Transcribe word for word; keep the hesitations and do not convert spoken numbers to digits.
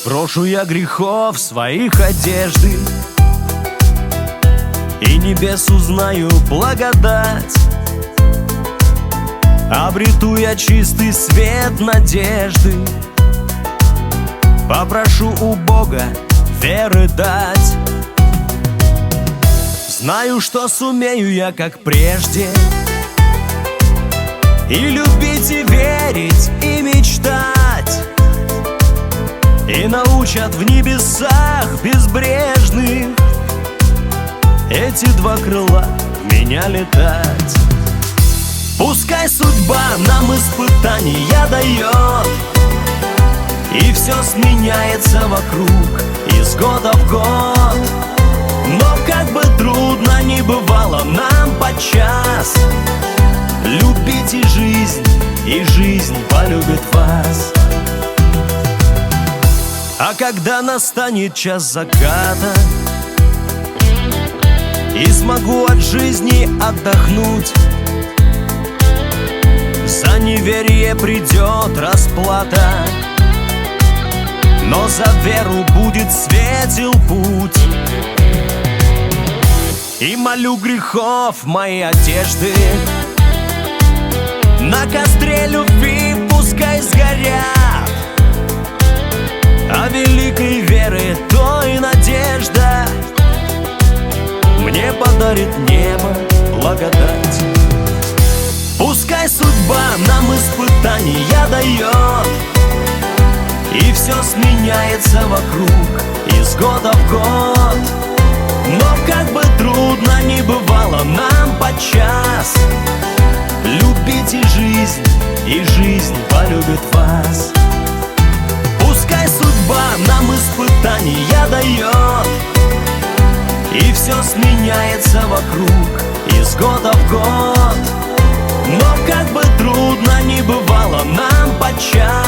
Сброшу я грехов своих одежды, и небес узнаю благодать. Обрету я чистый свет надежды, попрошу у Бога веры дать. Знаю, что сумею я, как прежде, и любить, и верить, и мечтать, и научат в небесах безбрежных эти два крыла меня летать. Пускай судьба нам испытания дает, и все сменяется вокруг из года в год. Но как бы трудно ни бывало нам подчас, любите жизнь, и жизнь полюбит вас. А когда настанет час заката, и смогу от жизни отдохнуть, за неверие придет расплата, но за веру будет светел путь. И молю грехов мои одежды на костре любви пускай сгорят, а великой веры той надежда мне подарит небо благодать. Пускай судьба нам испытания дает, и все сменяется вокруг из года в год. Но как бы трудно ни бывало нам подчас, любите жизнь, и жизнь полюбит вас. Пускай судьба нам испытания дает, и все сменяется вокруг из года в год. Но как бы трудно ни бывало нам подчас,